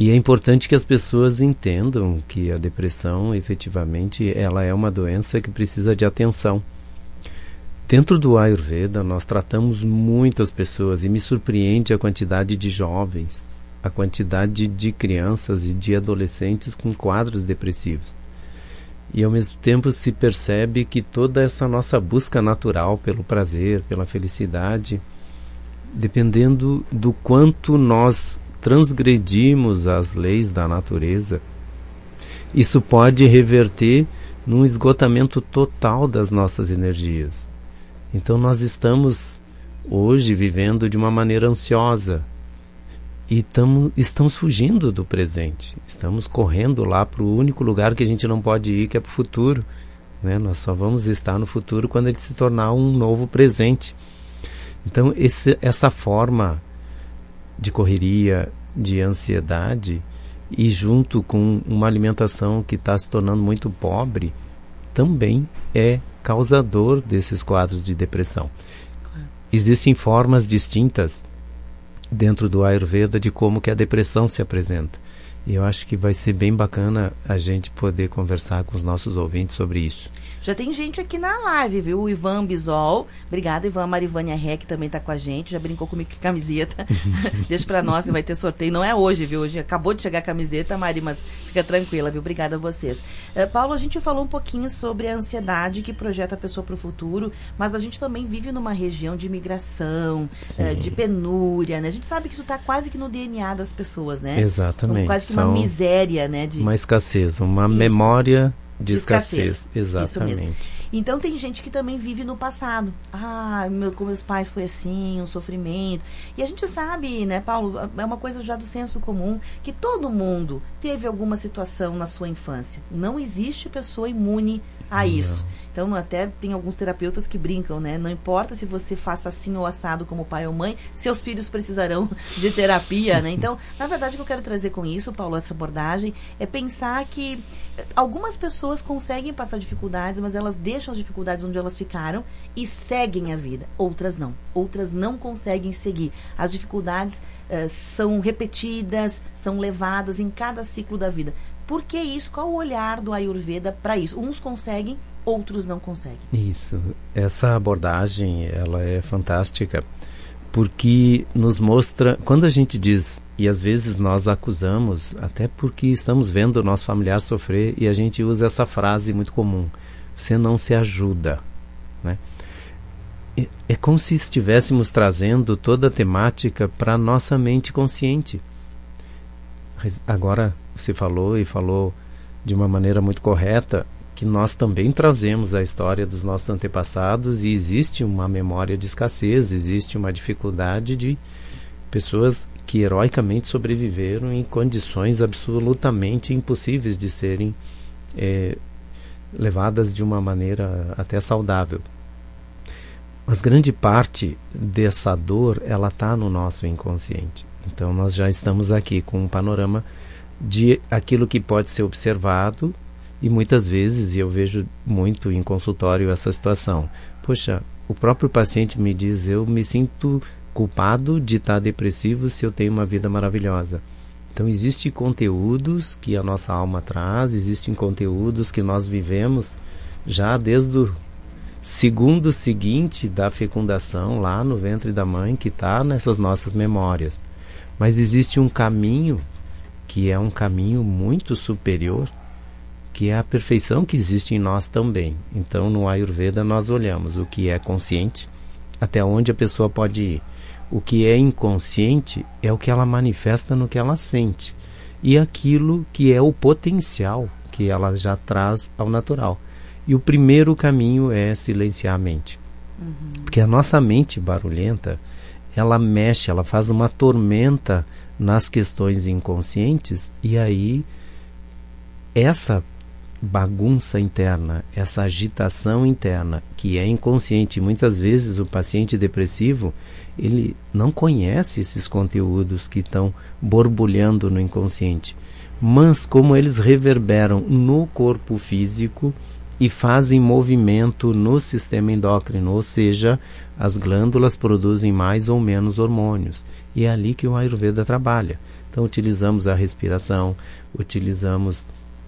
E é importante que as pessoas entendam que a depressão, efetivamente, ela é uma doença que precisa de atenção. Dentro do Ayurveda, nós tratamos muitas pessoas e me surpreende a quantidade de jovens, a quantidade de crianças e de adolescentes com quadros depressivos. E ao mesmo tempo se percebe que toda essa nossa busca natural pelo prazer, pela felicidade, dependendo do quanto nós transgredimos as leis da natureza, isso pode reverter num esgotamento total das nossas energias. Então nós estamos hoje vivendo de uma maneira ansiosa e estamos fugindo do presente. Estamos correndo lá para o único lugar que a gente não pode ir, que é para o futuro, né? Nós só vamos estar no futuro quando ele se tornar um novo presente. Então essa forma de correria, de ansiedade, e junto com uma alimentação que está se tornando muito pobre, também é causador desses quadros de depressão. Existem formas distintas dentro do Ayurveda de como que a depressão se apresenta. E eu acho que vai ser bem bacana a gente poder conversar com os nossos ouvintes sobre isso. Já tem gente aqui na live, viu? O Ivan Bisol. Obrigada, Ivan. A Marivânia Rec também está com a gente. Já brincou comigo com a camiseta. Deixa para nós, vai ter sorteio. Não é hoje, viu? Hoje acabou de chegar a camiseta, Mari, mas fica tranquila, viu? Obrigada a vocês. Paulo, a gente falou um pouquinho sobre a ansiedade que projeta a pessoa para o futuro, mas a gente também vive numa região de imigração, de penúria, né? A gente sabe que isso está quase que no DNA das pessoas, né? Exatamente. Então, quase que uma miséria, né? Uma escassez, uma memória de escassez. Exatamente. Isso mesmo. Então tem gente que também vive no passado. Com meus pais foi assim, um sofrimento. E a gente sabe, né, Paulo, é uma coisa já do senso comum, que todo mundo teve alguma situação na sua infância. Não existe pessoa imune a isso. Então até tem alguns terapeutas que brincam, né? Não importa se você faça assim ou assado como pai ou mãe, seus filhos precisarão de terapia, né? Então, na verdade, o que eu quero trazer com isso, Paulo, essa abordagem, é pensar que algumas pessoas conseguem passar dificuldades, mas elas deixam as dificuldades onde elas ficaram e seguem a vida. Outras não. Outras não conseguem seguir. As dificuldades são repetidas, são levadas em cada ciclo da vida. Por que isso? Qual o olhar do Ayurveda para isso? Uns conseguem, outros não conseguem. Isso. Essa abordagem, ela é fantástica, porque nos mostra, quando a gente diz, e às vezes nós acusamos, até porque estamos vendo o nosso familiar sofrer, e a gente usa essa frase muito comum: você não se ajuda, né? É como se estivéssemos trazendo toda a temática para a nossa mente consciente. Agora você falou, e falou de uma maneira muito correta, que nós também trazemos a história dos nossos antepassados, e existe uma memória de escassez, existe uma dificuldade de pessoas que heroicamente sobreviveram em condições absolutamente impossíveis de serem levadas de uma maneira até saudável. Mas grande parte dessa dor, ela está no nosso inconsciente. Então nós já estamos aqui com um panorama de aquilo que pode ser observado, e muitas vezes, e eu vejo muito em consultório essa situação, poxa, o próprio paciente me diz: eu me sinto culpado de estar depressivo se eu tenho uma vida maravilhosa. Então existem conteúdos que a nossa alma traz, existem conteúdos que nós vivemos já desde o segundo seguinte da fecundação, lá no ventre da mãe, que está nessas nossas memórias. Mas existe um caminho que é um caminho muito superior, que é a perfeição que existe em nós também. Então no Ayurveda nós olhamos o que é consciente, até onde a pessoa pode ir. O que é inconsciente é o que ela manifesta no que ela sente, e aquilo que é o potencial que ela já traz ao natural. E o primeiro caminho é silenciar a mente. Porque a nossa mente barulhenta, ela mexe, ela faz uma tormenta nas questões inconscientes, e aí essa bagunça interna, essa agitação interna que é inconsciente, muitas vezes o paciente depressivo, ele não conhece esses conteúdos que estão borbulhando no inconsciente, mas como eles reverberam no corpo físico, e fazem movimento no sistema endócrino, ou seja, as glândulas produzem mais ou menos hormônios. E é ali que o Ayurveda trabalha. Então utilizamos a respiração, utilizamos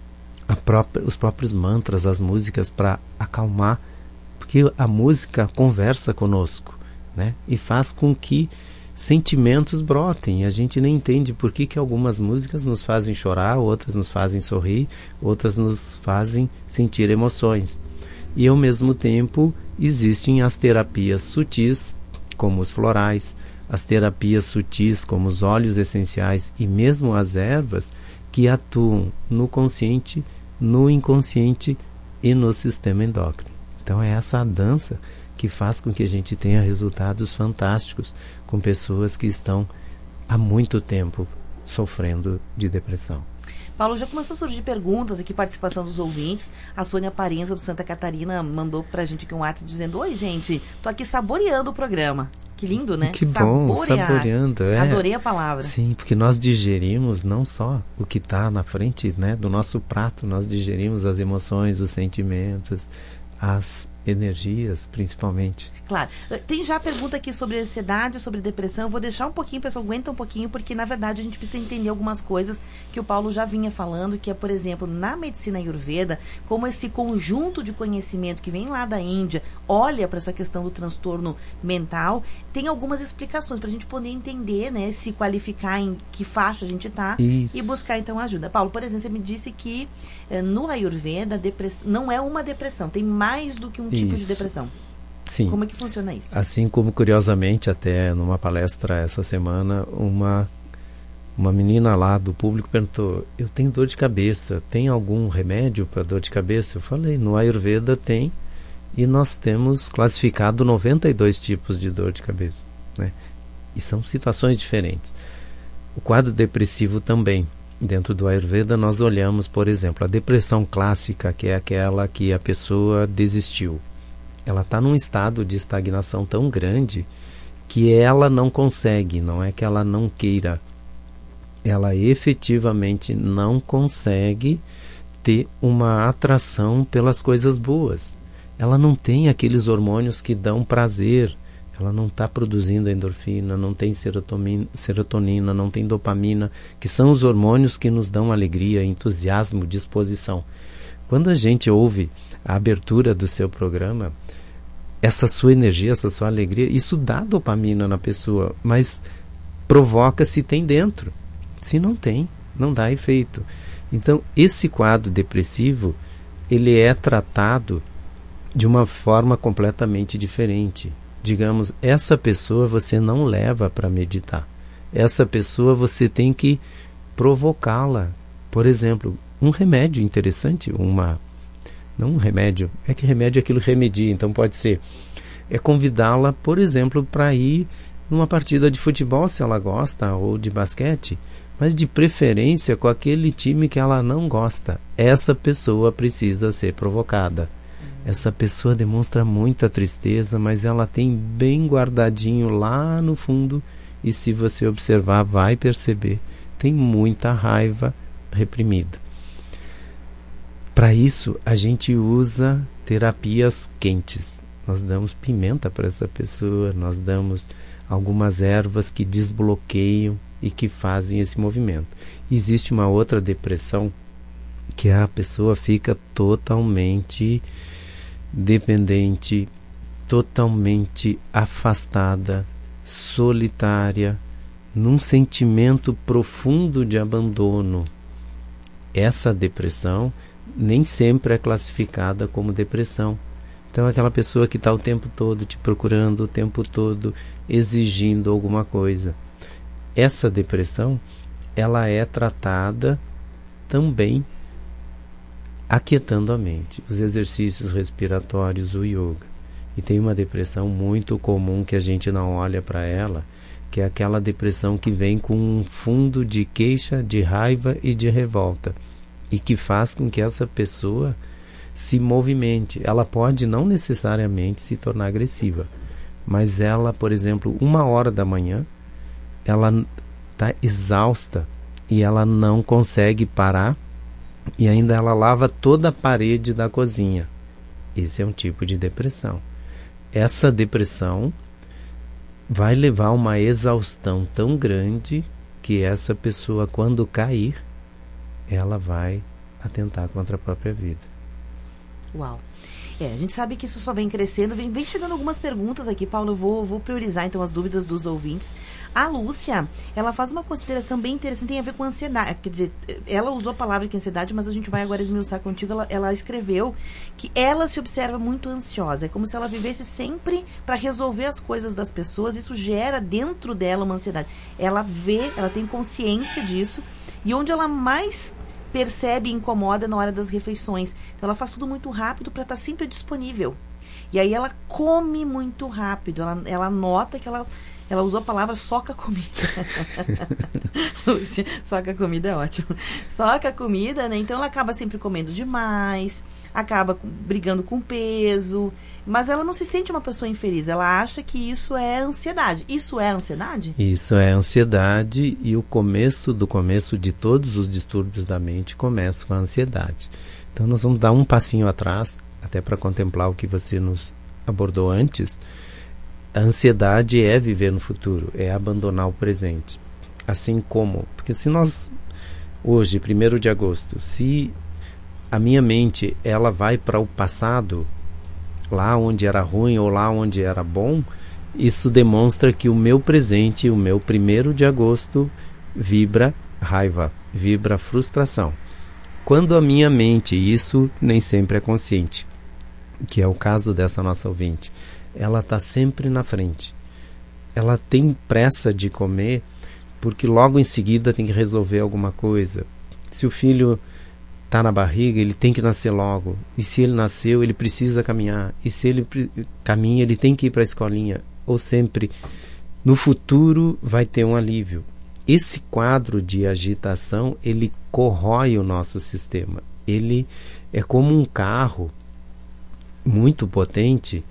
os próprios mantras, as músicas para acalmar, porque a música conversa conosco, né? E faz com que sentimentos brotem. A gente nem entende por que algumas músicas nos fazem chorar, outras nos fazem sorrir, outras nos fazem sentir emoções. E ao mesmo tempo existem as terapias sutis, como os florais, as terapias sutis, como os óleos essenciais e mesmo as ervas, que atuam no consciente, no inconsciente e no sistema endócrino. Então é essa a dança que faz com que a gente tenha resultados fantásticos com pessoas que estão há muito tempo sofrendo de depressão. Paulo, já começou a surgir perguntas aqui, participação dos ouvintes. A Sônia Parenza, do Santa Catarina, mandou pra gente aqui um WhatsApp dizendo: oi, gente, tô aqui saboreando o programa. Que lindo, né? Que bom, saboreando. Adorei a palavra. Sim, porque nós digerimos não só o que está na frente, né, do nosso prato, nós digerimos as emoções, os sentimentos, as energias, principalmente. Claro. Tem já pergunta aqui sobre ansiedade, sobre depressão. Eu vou deixar um pouquinho, pessoal, aguenta um pouquinho, porque na verdade a gente precisa entender algumas coisas que o Paulo já vinha falando, que é, por exemplo, na medicina Ayurveda, como esse conjunto de conhecimento que vem lá da Índia olha para essa questão do transtorno mental, tem algumas explicações para a gente poder entender, né, se qualificar em que faixa a gente está e buscar então ajuda. Paulo, por exemplo, você me disse que no Ayurveda não é uma depressão, tem mais do que um tipo de depressão. Sim. Como é que funciona isso? Assim como, curiosamente, até numa palestra essa semana, uma menina lá do público perguntou: eu tenho dor de cabeça, tem algum remédio para dor de cabeça? Eu falei, no Ayurveda tem, e nós temos classificado 92 tipos de dor de cabeça, né? E são situações diferentes. O quadro depressivo também. Dentro do Ayurveda nós olhamos, por exemplo, a depressão clássica, que é aquela que a pessoa desistiu. Ela está num estado de estagnação tão grande que ela não consegue, não é que ela não queira, ela efetivamente não consegue ter uma atração pelas coisas boas. Ela não tem aqueles hormônios que dão prazer, ela não está produzindo endorfina, não tem serotonina, não tem dopamina, que são os hormônios que nos dão alegria, entusiasmo, disposição. Quando a gente ouve a abertura do seu programa, essa sua energia, essa sua alegria, isso dá dopamina na pessoa, mas provoca se tem dentro. Se não tem, não dá efeito. Então, esse quadro depressivo, ele é tratado de uma forma completamente diferente. Digamos, essa pessoa você não leva para meditar. Essa pessoa você tem que provocá-la. Por exemplo, um remédio interessante, não um remédio, é que remédio é aquilo que remedia, então pode ser, é convidá-la, por exemplo, para ir numa partida de futebol, se ela gosta, ou de basquete, mas de preferência com aquele time que ela não gosta. Essa pessoa precisa ser provocada. Essa pessoa demonstra muita tristeza, mas ela tem bem guardadinho lá no fundo, e se você observar, vai perceber, tem muita raiva reprimida. Para isso, a gente usa terapias quentes. Nós damos pimenta para essa pessoa, nós damos algumas ervas que desbloqueiam e que fazem esse movimento. Existe uma outra depressão que a pessoa fica totalmente dependente, totalmente afastada, solitária, num sentimento profundo de abandono. Essa depressão nem sempre é classificada como depressão. Então, aquela pessoa que está o tempo todo te procurando, o tempo todo exigindo alguma coisa. Essa depressão, ela é tratada também aquietando a mente. Os exercícios respiratórios, o yoga. E tem uma depressão muito comum que a gente não olha para ela, que é aquela depressão que vem com um fundo de queixa, de raiva e de revolta. E que faz com que essa pessoa se movimente. Ela pode não necessariamente se tornar agressiva, mas ela, por exemplo, 1h da manhã, ela está exausta e ela não consegue parar, e ainda ela lava toda a parede da cozinha. Esse é um tipo de depressão. Essa depressão vai levar a uma exaustão tão grande que essa pessoa, quando cair, ela vai atentar contra a própria vida. Uau! A gente sabe que isso só vem crescendo. Vem chegando algumas perguntas aqui, Paulo. Eu vou priorizar, então, as dúvidas dos ouvintes. A Lúcia, ela faz uma consideração bem interessante, tem a ver com ansiedade. Quer dizer, ela usou a palavra que é ansiedade, mas a gente vai agora esmiuçar contigo. Ela escreveu que ela se observa muito ansiosa. É como se ela vivesse sempre para resolver as coisas das pessoas. Isso gera dentro dela uma ansiedade. Ela tem consciência disso. E onde ela mais percebe e incomoda na hora das refeições. Então ela faz tudo muito rápido para estar sempre disponível. E aí ela come muito rápido. Ela nota que ela usou a palavra soca comida. Lúcia, soca comida é ótimo. Soca comida, né? Então ela acaba sempre comendo demais, acaba brigando com peso, mas ela não se sente uma pessoa infeliz. Ela acha que isso é ansiedade. Isso é ansiedade? Isso é ansiedade, e o começo de todos os distúrbios da mente começa com a ansiedade. Então nós vamos dar um passinho atrás, até para contemplar o que você nos abordou antes. A ansiedade é viver no futuro, é abandonar o presente. Assim como, porque se nós, hoje, 1º de agosto, se a minha mente ela vai para o passado, lá onde era ruim ou lá onde era bom, isso demonstra que o meu presente, o meu 1º de agosto, vibra raiva, vibra frustração. Quando a minha mente, isso nem sempre é consciente, que é o caso dessa nossa ouvinte, ela está sempre na frente. Ela tem pressa de comer porque logo em seguida tem que resolver alguma coisa. Se o filho está na barriga, ele tem que nascer logo. E se ele nasceu, ele precisa caminhar. E se ele caminha, ele tem que ir para a escolinha. Ou sempre, no futuro, vai ter um alívio. Esse quadro de agitação, ele corrói o nosso sistema. Ele é como um carro muito potente,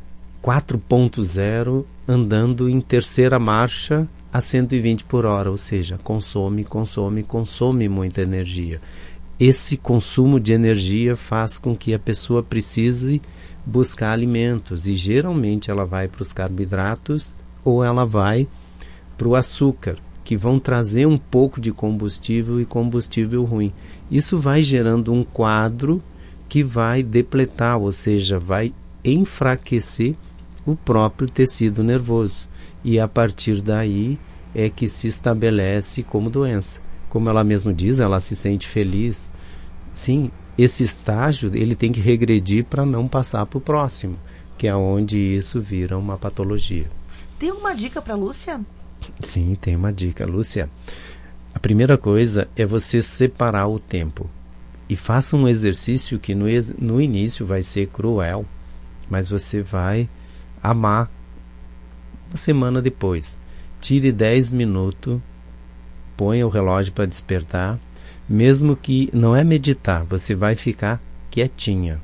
4.0, andando em terceira marcha a 120 por hora, ou seja, consome muita energia. Esse consumo de energia faz com que a pessoa precise buscar alimentos, e geralmente ela vai para os carboidratos ou ela vai para o açúcar, que vão trazer um pouco de combustível, e combustível ruim. Isso vai gerando um quadro que vai depletar, ou seja, vai enfraquecer o próprio tecido nervoso, e a partir daí é que se estabelece como doença. Como ela mesma diz, ela se sente feliz. Sim, esse estágio ele tem que regredir para não passar para o próximo, que é onde isso vira uma patologia. Tem uma dica para Lúcia? Sim, tem uma dica, Lúcia. A primeira coisa é você separar o tempo, e faça um exercício que no início vai ser cruel, mas você vai amar uma semana depois. Tire 10 minutos, ponha o relógio para despertar, mesmo que não é meditar, você vai ficar quietinha.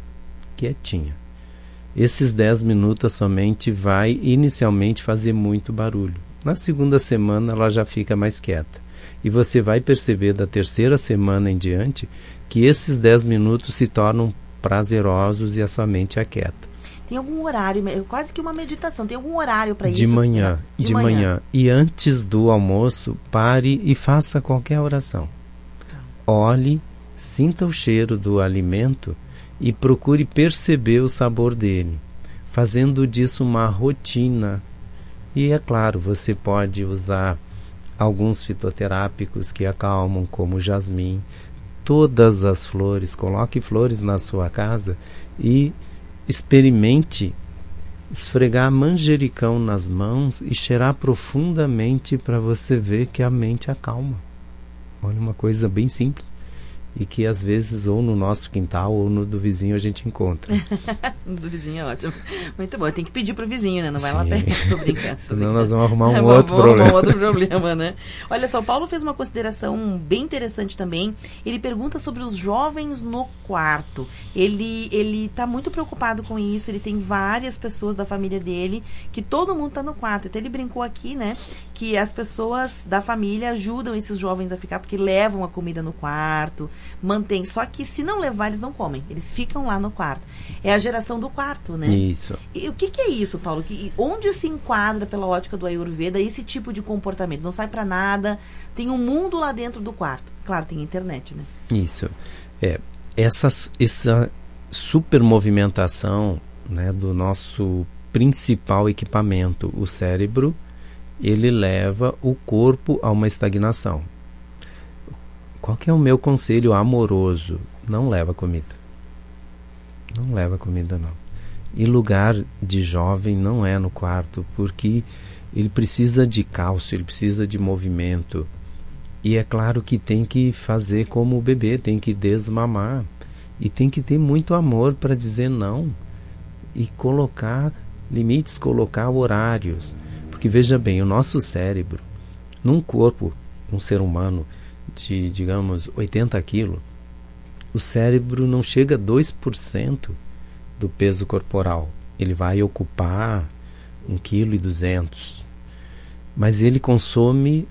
Esses 10 minutos a sua mente vai inicialmente fazer muito barulho. Na segunda semana ela já fica mais quieta. E você vai perceber da terceira semana em diante que esses 10 minutos se tornam prazerosos e a sua mente aquieta. Tem algum horário, quase que uma meditação, tem algum horário para isso? De manhã. E antes do almoço, pare e faça qualquer oração. Olhe, sinta o cheiro do alimento e procure perceber o sabor dele, fazendo disso uma rotina. E é claro, você pode usar alguns fitoterápicos que acalmam, como o jasmim, todas as flores. Coloque flores na sua casa e experimente esfregar manjericão nas mãos e cheirar profundamente para você ver que a mente acalma. Olha, uma coisa bem simples, e que às vezes ou no nosso quintal ou no do vizinho a gente encontra. Do vizinho é ótimo. Muito bom. Tem que pedir pro vizinho, né? Não vai lá perto. Tô brincando. Senão nós vamos arrumar outro problema. Um outro problema, né? Olha só, o Paulo fez uma consideração bem interessante também. Ele pergunta sobre os jovens no quarto. Ele tá muito preocupado com isso. Ele tem várias pessoas da família dele que todo mundo tá no quarto. Até ele brincou aqui, né? Que as pessoas da família ajudam esses jovens a ficar, porque levam a comida no quarto, mantém. Só que se não levar, eles não comem. Eles ficam lá no quarto. É a geração do quarto, né? Isso. E o que é isso, Paulo? Onde se enquadra pela ótica do Ayurveda esse tipo de comportamento? Não sai para nada, tem um mundo lá dentro do quarto. Claro, tem internet, né? Isso. Essa super movimentação, né, do nosso principal equipamento, o cérebro, ele leva o corpo a uma estagnação. Qual que é o meu conselho amoroso? Não leva comida. Não leva comida, não. E lugar de jovem não é no quarto, porque ele precisa de cálcio, ele precisa de movimento. E é claro que tem que fazer como o bebê, tem que desmamar. E tem que ter muito amor para dizer não. E colocar limites, colocar horários. Porque veja bem, o nosso cérebro, num corpo, um ser humano de, digamos, 80 quilos, o cérebro não chega a 2% do peso corporal. Ele vai ocupar 1,2 kg. Mas ele consome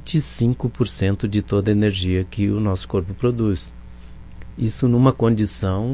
25% de toda a energia que o nosso corpo produz. Isso numa condição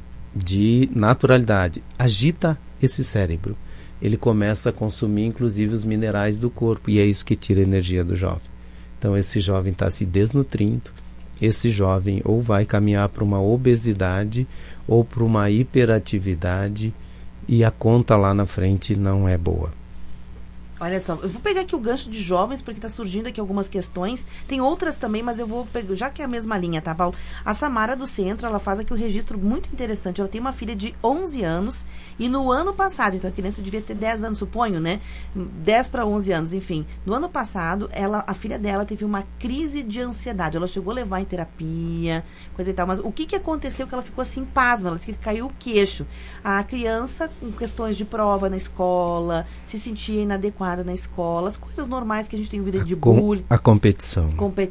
de naturalidade. Agita esse cérebro. Ele começa a consumir inclusive os minerais do corpo. E é isso que tira a energia do jovem. Então esse jovem está se desnutrindo. Esse jovem ou vai caminhar para uma obesidade ou para uma hiperatividade. E a conta lá na frente não é boa. Olha só, eu vou pegar aqui o gancho de jovens, porque está surgindo aqui algumas questões. Tem outras também, mas eu vou pegar, já que é a mesma linha, tá, Paulo? A Samara do Centro, ela faz aqui um registro muito interessante. Ela tem uma filha de 11 anos e no ano passado, então a criança devia ter 10 anos, suponho, né? 10 para 11 anos, enfim. No ano passado, a filha dela teve uma crise de ansiedade. Ela chegou a levar em terapia, coisa e tal. Mas o que aconteceu que ela ficou assim, pasma? Ela disse que caiu o queixo. A criança, com questões de prova na escola, se sentia inadequada na escola, as coisas normais que a gente tem em vida de bullying. A competição.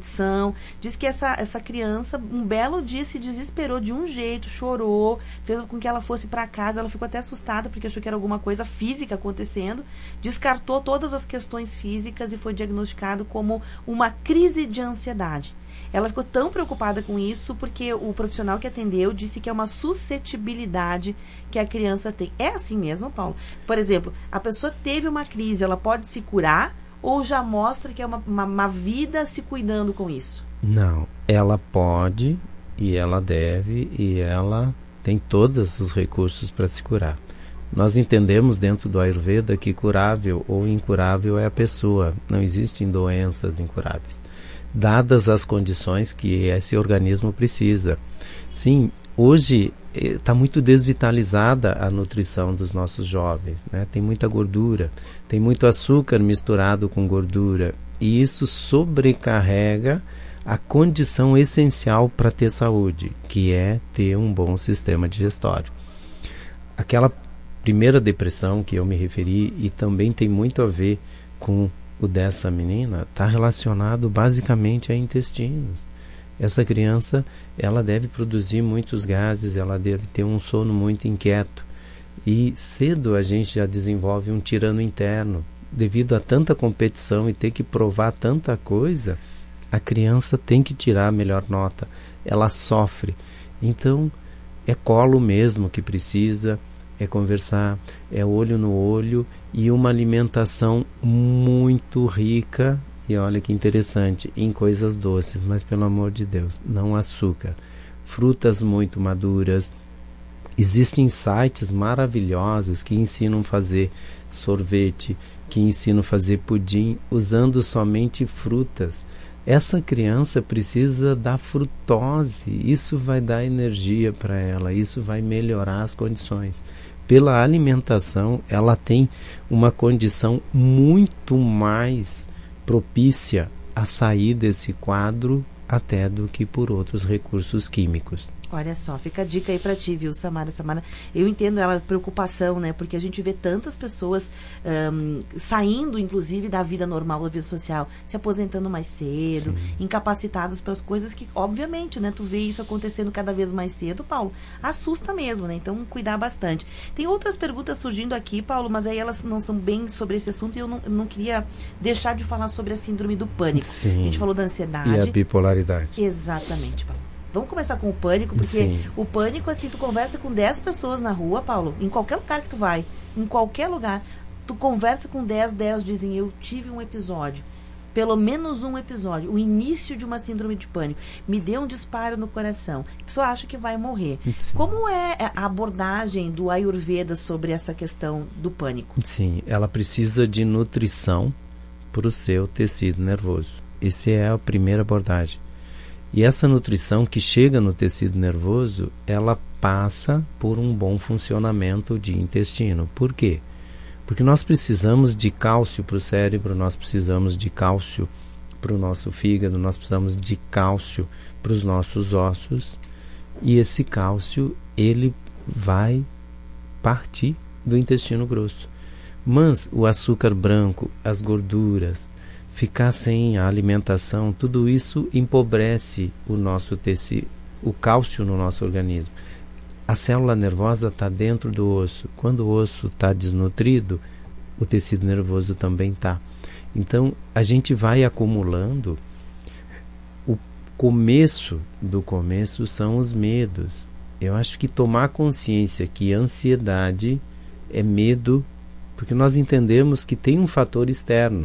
Diz que essa criança, um belo dia, se desesperou de um jeito, chorou, fez com que ela fosse para casa, ela ficou até assustada porque achou que era alguma coisa física acontecendo, descartou todas as questões físicas e foi diagnosticado como uma crise de ansiedade. Ela ficou tão preocupada com isso porque o profissional que atendeu disse que é uma suscetibilidade que a criança tem. É assim mesmo, Paulo? Por exemplo, a pessoa teve uma crise, ela pode se curar ou já mostra que é uma vida se cuidando com isso? Não, ela pode e ela deve e ela tem todos os recursos para se curar. Nós entendemos dentro do Ayurveda que curável ou incurável é a pessoa. Não existem doenças incuráveis, dadas as condições que esse organismo precisa. Sim, hoje está muito desvitalizada a nutrição dos nossos jovens, né? Tem muita gordura, tem muito açúcar misturado com gordura, e isso sobrecarrega a condição essencial para ter saúde, que é ter um bom sistema digestório. Aquela primeira depressão que eu me referi, e também tem muito a ver com o dessa menina, está relacionado basicamente a intestinos. Essa criança, ela deve produzir muitos gases, ela deve ter um sono muito inquieto. E cedo a gente já desenvolve um tirano interno. Devido a tanta competição e ter que provar tanta coisa, a criança tem que tirar a melhor nota. Ela sofre. Então, é colo mesmo que precisa, é conversar, é olho no olho e uma alimentação muito rica, e olha que interessante, em coisas doces, mas pelo amor de Deus, não açúcar. Frutas muito maduras. Existem sites maravilhosos que ensinam a fazer sorvete, que ensinam a fazer pudim usando somente frutas. Essa criança precisa da frutose, isso vai dar energia para ela, isso vai melhorar as condições. Pela alimentação, ela tem uma condição muito mais propícia a sair desse quadro até do que por outros recursos químicos. Olha só, fica a dica aí pra ti, viu, Samara? Samara, eu entendo ela, preocupação, né? Porque a gente vê tantas pessoas saindo, inclusive, da vida normal, da vida social, se aposentando mais cedo, incapacitadas para as coisas que, obviamente, né? Tu vê isso acontecendo cada vez mais cedo, Paulo, assusta mesmo, né? Então, cuidar bastante. Tem outras perguntas surgindo aqui, Paulo, mas aí elas não são bem sobre esse assunto e eu não queria deixar de falar sobre a síndrome do pânico. Sim. A gente falou da ansiedade. E a bipolaridade. Exatamente, Paulo. Vamos começar com o pânico, porque Sim. o pânico, assim, tu conversa com 10 pessoas na rua, Paulo, em qualquer lugar que tu vai, em qualquer lugar, tu conversa com 10 dizem, eu tive um episódio, pelo menos um episódio, o início de uma síndrome de pânico, me deu um disparo no coração, a pessoa acha que vai morrer. Sim. Como é a abordagem do Ayurveda sobre essa questão do pânico? Sim, ela precisa de nutrição para o seu tecido nervoso. Essa é a primeira abordagem. E essa nutrição que chega no tecido nervoso, ela passa por um bom funcionamento de intestino. Por quê? Porque nós precisamos de cálcio para o cérebro, nós precisamos de cálcio para o nosso fígado, nós precisamos de cálcio para os nossos ossos. E esse cálcio, ele vai partir do intestino grosso. Mas o açúcar branco, as gorduras, ficar sem a alimentação, tudo isso empobrece o nosso tecido, o cálcio no nosso organismo. A célula nervosa está dentro do osso. Quando o osso está desnutrido, o tecido nervoso também está. Então, a gente vai acumulando. O começo do começo são os medos. Eu acho que tomar consciência que a ansiedade é medo, porque nós entendemos que tem um fator externo.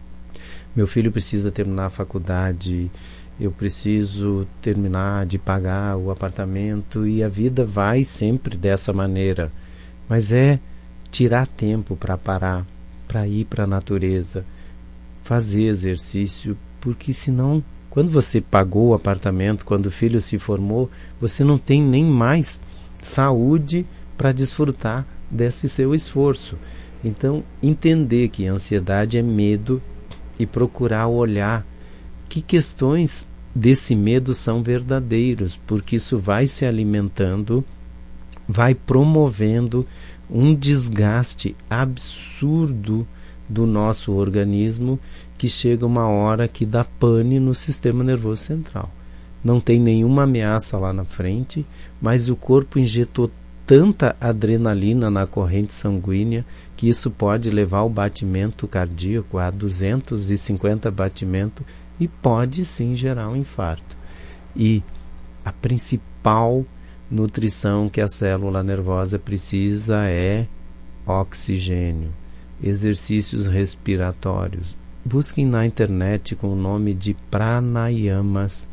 Meu filho precisa terminar a faculdade, eu preciso terminar de pagar o apartamento, e a vida vai sempre dessa maneira. Mas é tirar tempo para parar, para ir para a natureza, fazer exercício, porque senão, quando você pagou o apartamento, quando o filho se formou, você não tem nem mais saúde para desfrutar desse seu esforço. Então, entender que a ansiedade é medo e procurar olhar que questões desse medo são verdadeiros, porque isso vai se alimentando, vai promovendo um desgaste absurdo do nosso organismo, que chega uma hora que dá pane no sistema nervoso central. Não tem nenhuma ameaça lá na frente, mas o corpo injetou tanta adrenalina na corrente sanguínea que isso pode levar o batimento cardíaco a 250 batimentos e pode sim gerar um infarto. E a principal nutrição que a célula nervosa precisa é oxigênio, exercícios respiratórios. Busquem na internet com o nome de pranayamas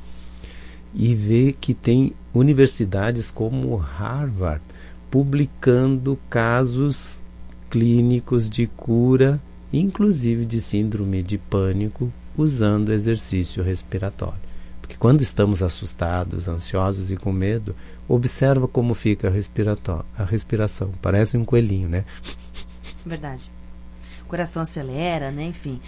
e vê que tem universidades como Harvard publicando casos clínicos de cura, inclusive de síndrome de pânico, usando exercício respiratório. Porque quando estamos assustados, ansiosos e com medo, observa como fica a respiração. Parece um coelhinho, né? Verdade. O coração acelera, né? Enfim.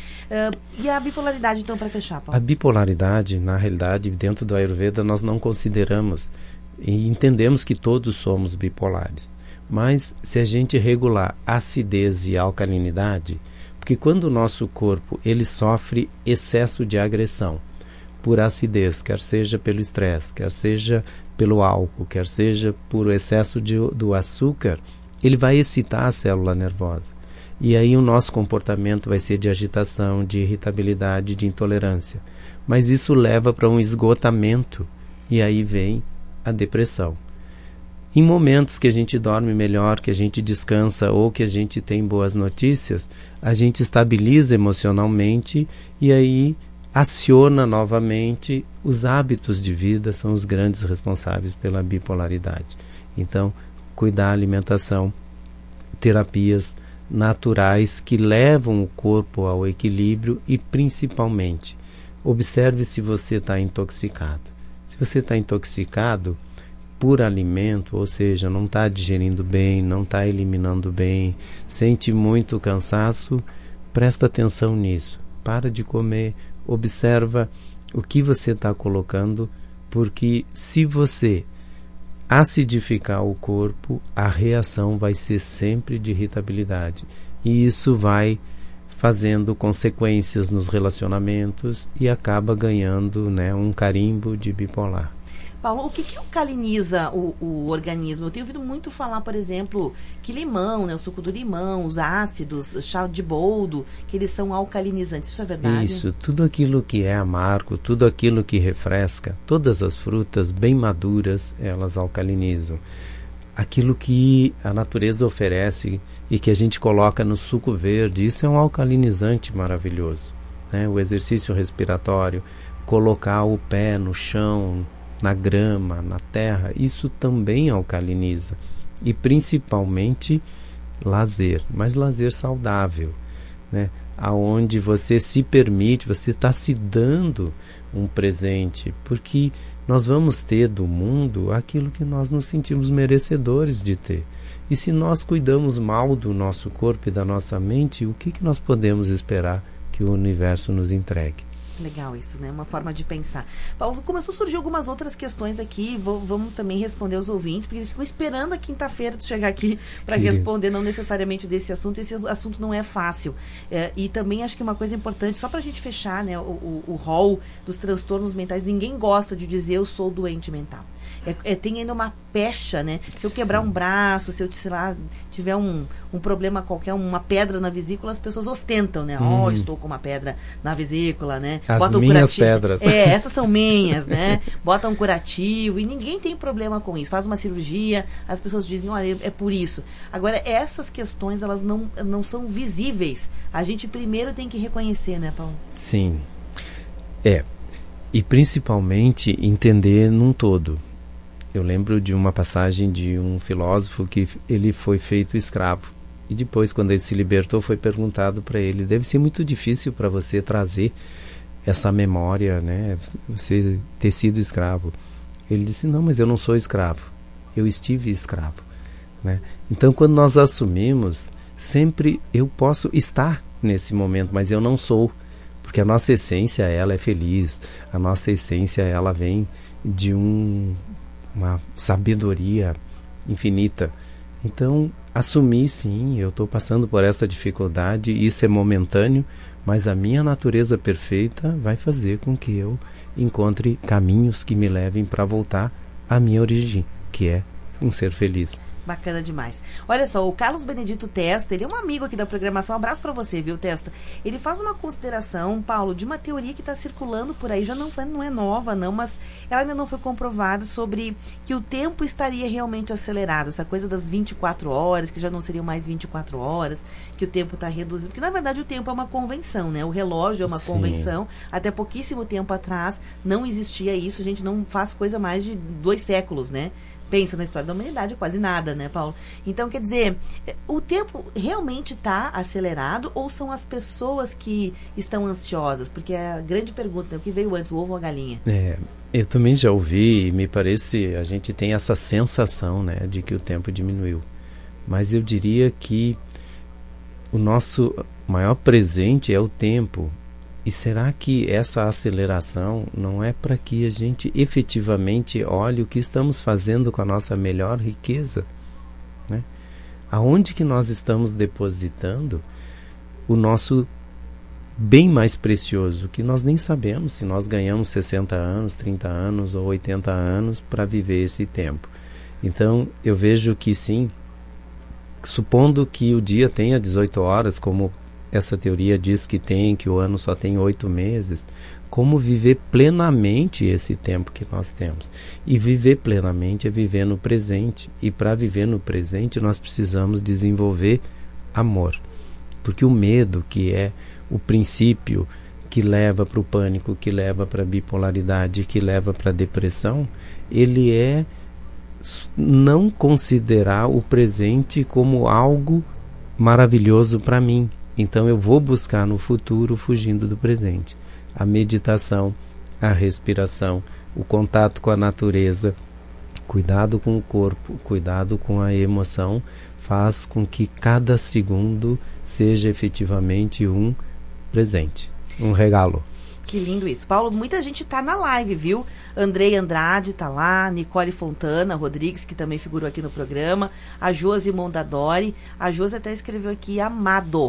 E a bipolaridade, então, para fechar, Paulo? A bipolaridade, na realidade, dentro do Ayurveda, nós não consideramos e entendemos que todos somos bipolares. Mas se a gente regular acidez e alcalinidade, porque quando o nosso corpo ele sofre excesso de agressão por acidez, quer seja pelo estresse, quer seja pelo álcool, quer seja por excesso do açúcar, ele vai excitar a célula nervosa. E aí o nosso comportamento vai ser de agitação, de irritabilidade, de intolerância. Mas isso leva para um esgotamento e aí vem a depressão. Em momentos que a gente dorme melhor, que a gente descansa ou que a gente tem boas notícias, a gente estabiliza emocionalmente e aí aciona novamente. Os hábitos de vida são os grandes responsáveis pela bipolaridade. Então, cuidar da alimentação, terapias naturais que levam o corpo ao equilíbrio e, principalmente, observe se você está intoxicado. Se você está intoxicado por alimento, ou seja, não está digerindo bem, não está eliminando bem, sente muito cansaço, presta atenção nisso. Para de comer, observa o que você está colocando, porque se você acidificar o corpo, a reação vai ser sempre de irritabilidade. E isso vai fazendo consequências nos relacionamentos e acaba ganhando, né, um carimbo de bipolar. Paulo, o que alcaliniza o organismo? Eu tenho ouvido muito falar, por exemplo, que limão, né, o suco do limão, os ácidos, o chá de boldo, que eles são alcalinizantes. Isso é verdade? Isso, tudo aquilo que é amargo, tudo aquilo que refresca, todas as frutas bem maduras, elas alcalinizam. Aquilo que a natureza oferece e que a gente coloca no suco verde, isso é um alcalinizante maravilhoso, né? O exercício respiratório, colocar o pé no chão, na grama, na terra, isso também alcaliniza. E principalmente lazer, mas lazer saudável, né? Aonde você se permite, você está se dando um presente, porque nós vamos ter do mundo aquilo que nós nos sentimos merecedores de ter. E se nós cuidamos mal do nosso corpo e da nossa mente, o que nós podemos esperar que o universo nos entregue? Legal isso, né? Uma forma de pensar. Paulo, começou a surgir algumas outras questões aqui, vamos também responder aos ouvintes, porque eles ficam esperando a quinta-feira de chegar aqui para responder, não necessariamente desse assunto. Esse assunto não é fácil. E também acho que uma coisa importante, só para a gente fechar, né, o rol dos transtornos mentais, ninguém gosta de dizer eu sou doente mental. Tem ainda uma pecha, né? Se eu quebrar um braço, se eu, sei lá, tiver um problema qualquer, uma pedra na vesícula, as pessoas ostentam, né? Estou com uma pedra na vesícula, né? As Bota minhas curativo. pedras. Essas são minhas, né? Bota um curativo e ninguém tem problema com isso. Faz uma cirurgia, as pessoas dizem, olha, é por isso. Agora, essas questões, elas não são visíveis. A gente primeiro tem que reconhecer, né, Paulo? Sim. E principalmente entender num todo. Eu lembro de uma passagem de um filósofo que ele foi feito escravo. E depois, quando ele se libertou, foi perguntado para ele, deve ser muito difícil para você trazer essa memória, né? Você ter sido escravo. Ele disse, não, mas eu não sou escravo. Eu estive escravo, né? Então, quando nós assumimos, sempre eu posso estar nesse momento, mas eu não sou. Porque a nossa essência, ela é feliz. A nossa essência, ela vem de uma sabedoria infinita. Então, assumir, sim, eu estou passando por essa dificuldade, isso é momentâneo, mas a minha natureza perfeita vai fazer com que eu encontre caminhos que me levem para voltar à minha origem, que é um ser feliz. Bacana demais. Olha só, o Carlos Benedito Testa, ele é um amigo aqui da programação, um abraço pra você, viu, Testa? Ele faz uma consideração, Paulo, de uma teoria que está circulando por aí, já não é nova, não, mas ela ainda não foi comprovada, sobre que o tempo estaria realmente acelerado, essa coisa das 24 horas, que já não seriam mais 24 horas, que o tempo está reduzido, porque na verdade o tempo é uma convenção, né? O relógio é uma convenção, até pouquíssimo tempo atrás não existia isso, a gente não faz coisa mais de 2 séculos, né? Pensa na história da humanidade, quase nada, né, Paulo? Então, quer dizer, o tempo realmente está acelerado ou são as pessoas que estão ansiosas? Porque é a grande pergunta, né? O que veio antes, o ovo ou a galinha? Eu também já ouvi, me parece, a gente tem essa sensação, né, de que o tempo diminuiu. Mas eu diria que o nosso maior presente é o tempo. E será que essa aceleração não é para que a gente efetivamente olhe o que estamos fazendo com a nossa melhor riqueza, né? Aonde que nós estamos depositando o nosso bem mais precioso, que nós nem sabemos se nós ganhamos 60 anos, 30 anos ou 80 anos para viver esse tempo. Então, eu vejo que sim, supondo que o dia tenha 18 horas, como essa teoria diz que o ano só tem 8 meses, como viver plenamente esse tempo que nós temos. E viver plenamente é viver no presente. E para viver no presente, nós precisamos desenvolver amor. Porque o medo, que é o princípio que leva para o pânico, que leva para a bipolaridade, que leva para a depressão, ele é não considerar o presente como algo maravilhoso para mim. Então eu vou buscar no futuro fugindo do presente. A meditação, a respiração, o contato com a natureza, cuidado com o corpo, cuidado com a emoção, faz com que cada segundo seja efetivamente um presente, um regalo. Que lindo isso. Paulo, muita gente tá na live, viu? Andrei Andrade tá lá, Nicole Fontana Rodrigues, que também figurou aqui no programa, a Josi Mondadori. A Josi até escreveu aqui, amado.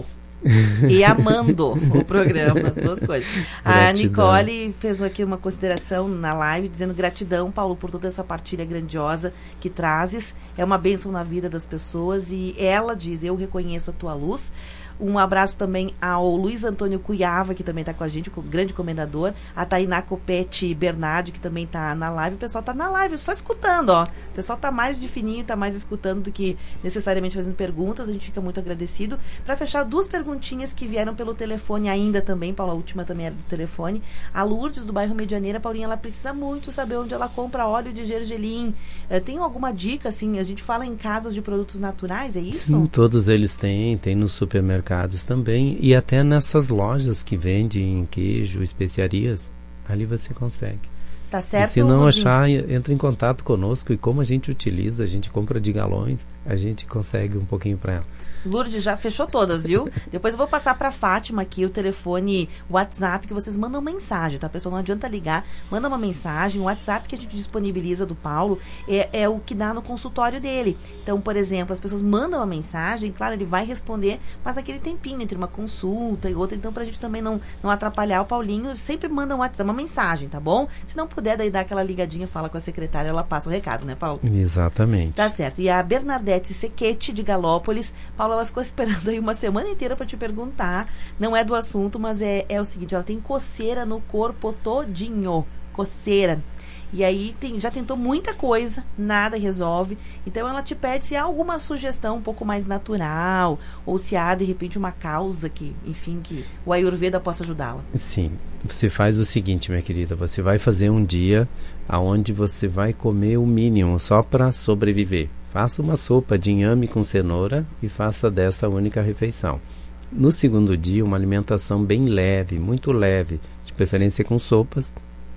e amando o programa, as duas coisas. A Nicole fez aqui uma consideração na live, dizendo gratidão, Paulo, por toda essa partilha grandiosa que trazes. É uma bênção na vida das pessoas e ela diz, eu reconheço a tua luz. Um abraço também ao Luiz Antônio Cuiava, que também está com a gente, o grande comendador. A Tainá Copete Bernardi, que também está na live. O pessoal está na live, só escutando, ó. O pessoal está mais de fininho, está mais escutando do que necessariamente fazendo perguntas. A gente fica muito agradecido. Para fechar, duas perguntinhas que vieram pelo telefone ainda também. Paula, a última também era do telefone. A Lourdes, do bairro Medianeira. Paulinha, ela precisa muito saber onde ela compra óleo de gergelim. Tem alguma dica, assim? A gente fala em casas de produtos naturais, é isso? Sim, todos eles têm nos supermercados também, e até nessas lojas que vendem queijo, especiarias, ali você consegue. Tá certo. E se não achar, entra em contato conosco, e como a gente utiliza, a gente compra de galões, a gente consegue um pouquinho para ela. Lourdes já fechou todas, viu? Depois eu vou passar para Fátima aqui o telefone WhatsApp, que vocês mandam mensagem, tá, pessoal? Não adianta ligar, manda uma mensagem. O WhatsApp que a gente disponibiliza do Paulo é o que dá no consultório dele. Então, por exemplo, as pessoas mandam uma mensagem, claro, ele vai responder, mas aquele tempinho entre uma consulta e outra, então pra gente também não atrapalhar o Paulinho, sempre manda um WhatsApp, uma mensagem, tá bom? Se não puder, daí dá aquela ligadinha, fala com a secretária, ela passa o recado, né, Paulo? Exatamente. Tá certo. E a Bernadette Sequete, de Galópolis, Paulo, ela ficou esperando aí uma semana inteira para te perguntar. Não é do assunto, mas é o seguinte, ela tem coceira no corpo todinho. Coceira. E aí já tentou muita coisa, nada resolve. Então ela te pede se há alguma sugestão um pouco mais natural, ou se há, de repente, uma causa que, enfim, que o Ayurveda possa ajudá-la. Sim. Você faz o seguinte, minha querida, você vai fazer um dia onde você vai comer o mínimo, só para sobreviver. Faça uma sopa de inhame com cenoura e faça dessa única refeição. No segundo dia, uma alimentação bem leve, muito leve, de preferência com sopas,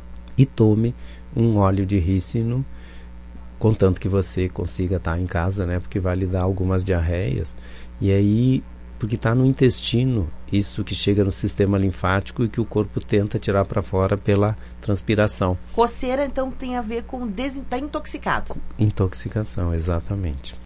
e tome um óleo de rícino, contanto que você consiga estar em casa, né? Porque vai lhe dar algumas diarreias. E aí, porque está no intestino, isso que chega no sistema linfático e que o corpo tenta tirar para fora pela transpiração. Coceira, então, tem a ver com tá intoxicado. Intoxicação, exatamente.